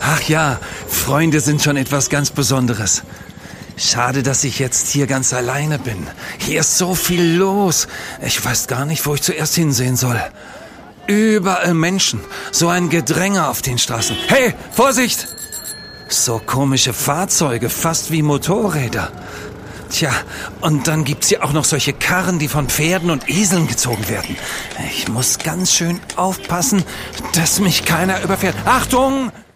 Ach ja, Freunde sind schon etwas ganz Besonderes. Schade, dass ich jetzt hier ganz alleine bin. Hier ist so viel los. Ich weiß gar nicht, wo ich zuerst hinsehen soll. Überall Menschen. So ein Gedränge auf den Straßen. Hey, Vorsicht! So komische Fahrzeuge, fast wie Motorräder. Tja, und dann gibt's hier auch noch solche Karren, die von Pferden und Eseln gezogen werden. Ich muss ganz schön aufpassen, dass mich keiner überfährt. Achtung!